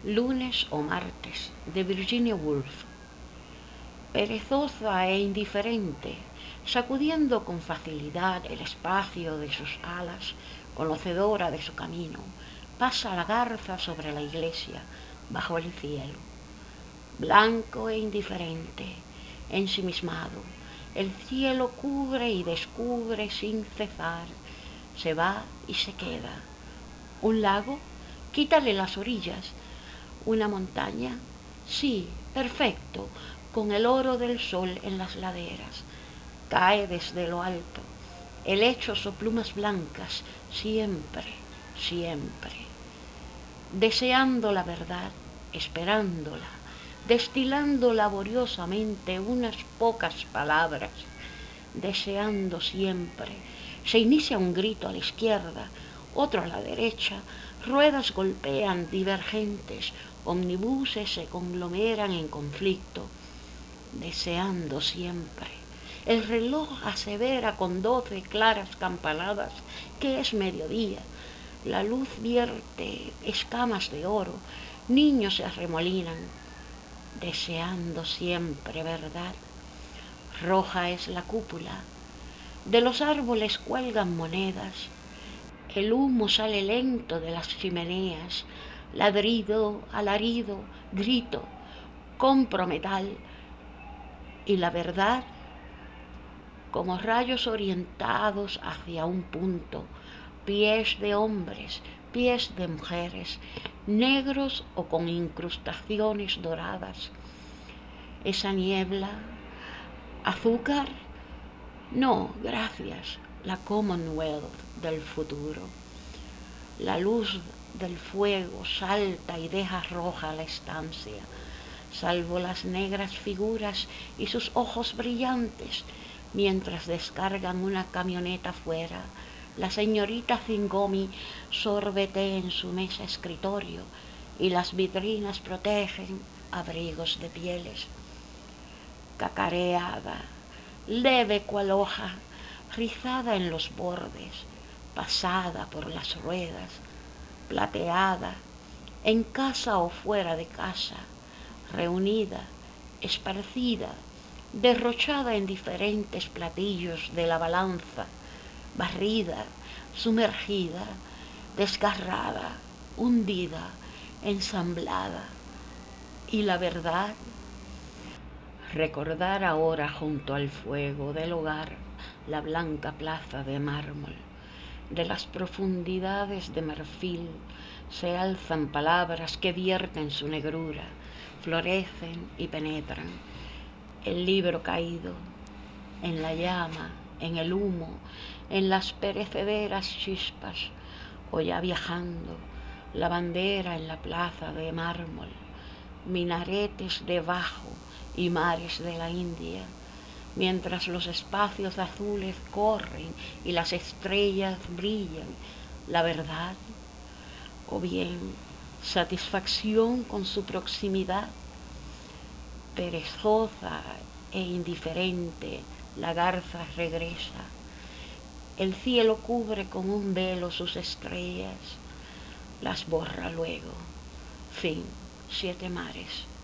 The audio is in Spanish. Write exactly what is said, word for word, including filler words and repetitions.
Lunes o martes, de Virginia Woolf. Perezosa e indiferente, sacudiendo con facilidad el espacio de sus alas, conocedora de su camino, pasa la garza sobre la iglesia, bajo el cielo. Blanco e indiferente, ensimismado, el cielo cubre y descubre sin cesar, se va y se queda. Un lago, quítale las orillas. Una montaña, sí, perfecto, con el oro del sol en las laderas. Cae desde lo alto, helechos o plumas blancas, siempre, siempre. Deseando la verdad, esperándola, destilando laboriosamente unas pocas palabras, deseando siempre. Se inicia un grito a la izquierda, otro a la derecha, ruedas golpean divergentes, omnibuses se conglomeran en conflicto, deseando siempre. El reloj asevera con doce claras campanadas que es mediodía. La luz vierte escamas de oro, niños se arremolinan, deseando siempre verdad. Roja es la cúpula, de los árboles cuelgan monedas, el humo sale lento de las chimeneas, ladrido, alarido, grito, compro metal, y la verdad, como rayos orientados hacia un punto, pies de hombres, pies de mujeres, negros o con incrustaciones doradas. Esa niebla, azúcar, no, gracias, la Commonwealth del futuro. La luz del fuego salta y deja roja la estancia, salvo las negras figuras y sus ojos brillantes, mientras descargan una camioneta fuera. La señorita Zingomi sorbe té en su mesa escritorio y las vitrinas protegen abrigos de pieles. Cacareada, leve cual hoja, rizada en los bordes, pasada por las ruedas, plateada, en casa o fuera de casa, reunida, esparcida, derrochada en diferentes platillos de la balanza, barrida, sumergida, desgarrada, hundida, ensamblada. Y la verdad, recordar ahora junto al fuego del hogar la blanca plaza de mármol. De las profundidades de marfil se alzan palabras que vierten su negrura, florecen y penetran. El libro caído, en la llama, en el humo, en las perecederas chispas, o ya viajando, la bandera en la plaza de mármol, minaretes debajo y mares de la India, mientras los espacios azules corren y las estrellas brillan, la verdad, o bien satisfacción con su proximidad. Perezosa e indiferente, la garza regresa. El cielo cubre con un velo sus estrellas, las borra luego. Fin, siete mares.